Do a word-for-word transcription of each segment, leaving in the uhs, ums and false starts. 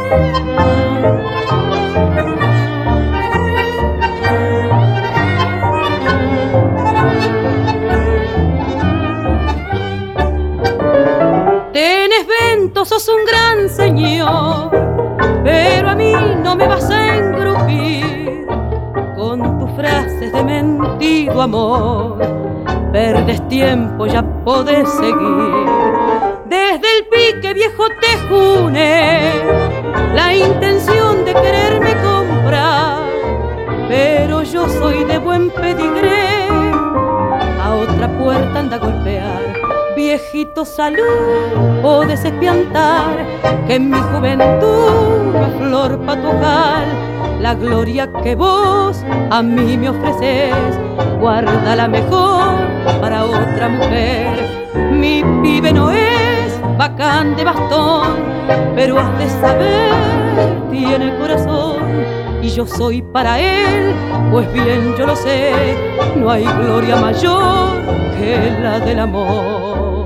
Tenés vento, sos un gran señor, pero a mí no me vas a engrupir con tus frases de mentido amor. Perdes tiempo, ya podés seguir. Desde el pique viejo te june la intención de quererme comprar, pero yo soy de buen pedigré, a otra puerta anda a golpear. Viejito, salud, podés espiantar que en mi juventud no es flor pa' tu ojal. La gloria que vos a mí me ofreces, guárdala mejor para otra mujer. Mi pibe no es bacán de bastón, pero has de saber, tiene corazón. Y yo soy para él, pues bien yo lo sé, no hay gloria mayor que la del amor.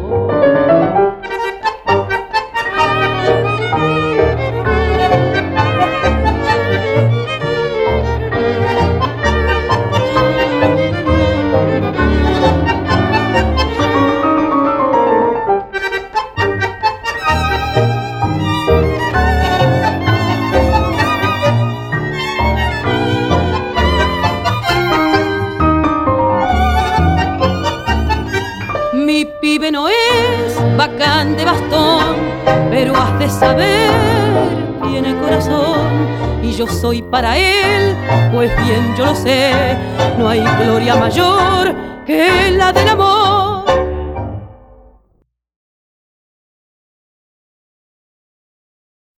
Mi pibe no es bacán de bastón, pero has de saber, tiene corazón. Y yo soy para él, pues bien yo lo sé, no hay gloria mayor que la del amor.